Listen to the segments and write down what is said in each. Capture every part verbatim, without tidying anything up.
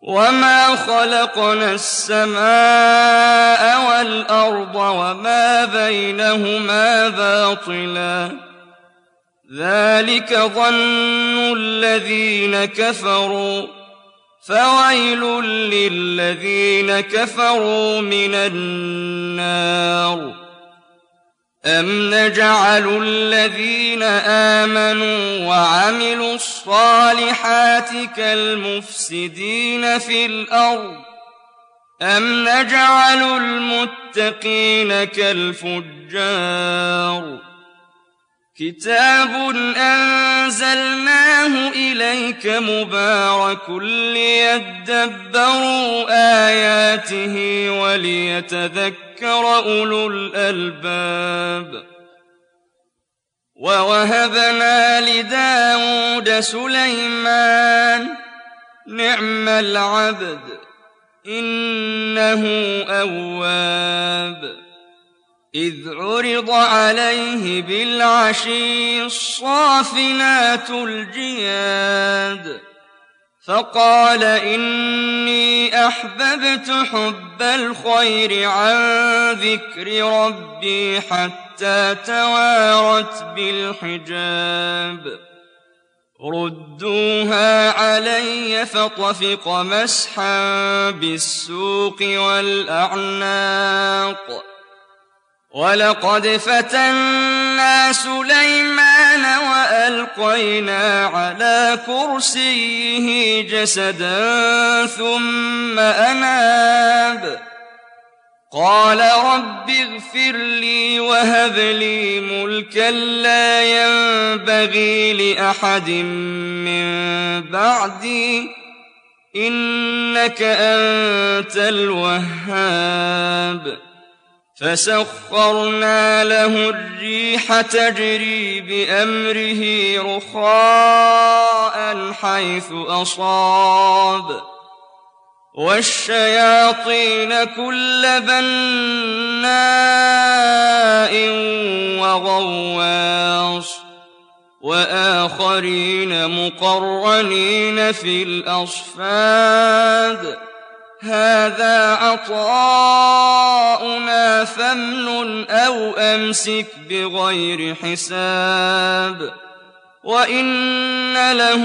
وما خلقنا السماء والأرض وما بينهما باطلا ذلك ظن الذين كفروا فويل للذين كفروا من النار أم نجعل الذين آمنوا وعملوا الصالحات كالمفسدين في الأرض أم نجعل المتقين كالفجار كتاب أنزلناه إليك مبارك ليدبروا آياته وليتذكر أولو الألباب ووهبنا لداود سليمان نعم العبد إنه أواب إذ عرض عليه بالعشي الصافنات الجياد فقال إني أحببت حب الخير عن ذكر ربي حتى توارت بالحجاب ردوها علي فطفق مسحا بالسوق والأعناق ولقد فتنا سليمان وألقينا على كرسيه جسدا ثم أناب قال رب اغفر لي وهب لي ملكا لا ينبغي لأحد من بعدي إنك أنت الوهاب فسخرنا له الريح تجري بأمره رخاء حيث أصاب والشياطين كل بناء وغواص وآخرين مقرنين في الأصفاد هذا عطاؤنا فامنن أو أمسك بغير حساب وإن له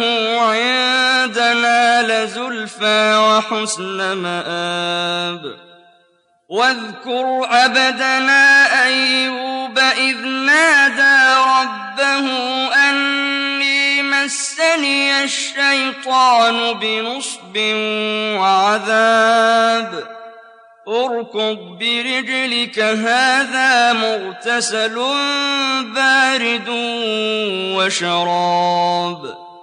عندنا لزلفى وحسن مآب واذكر عبدنا أيوب إذ نادى ربه أني مسني الشيطان بنصب وعذاب اركض برجلك هذا مغتسل بارد وشراب